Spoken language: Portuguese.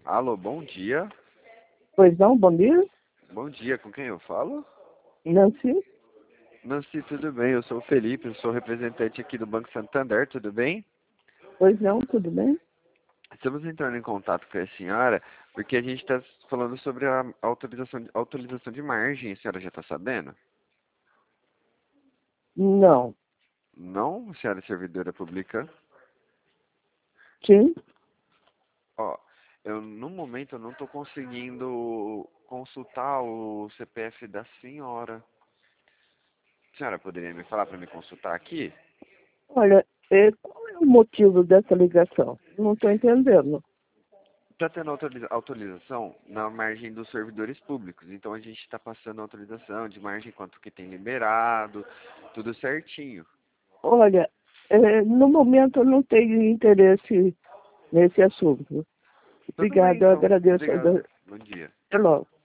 Alô, bom dia. Pois não, bom dia, Bom dia, com quem eu falo? Nancy. Nancy, tudo bem? Eu sou o Felipe, eu sou representante aqui do Banco Santander, tudo bem? Pois não, tudo bem? Estamos entrando em contato com a senhora porque a gente está falando sobre a autorização de margem, a senhora já está sabendo? Não. Não, a senhora é servidora pública? Sim? Ó, no momento eu não estou conseguindo consultar o CPF da senhora. A senhora poderia me falar para me consultar aqui? Olha, qual é o motivo dessa ligação? Não estou entendendo. Está tendo autorização na margem dos servidores públicos. Então a gente está passando autorização de margem quanto que tem liberado, tudo certinho. Olha, no momento eu não tenho interesse nesse assunto. Tudo bem, Obrigada, eu então. agradeço. Obrigado. Bom dia. Até logo.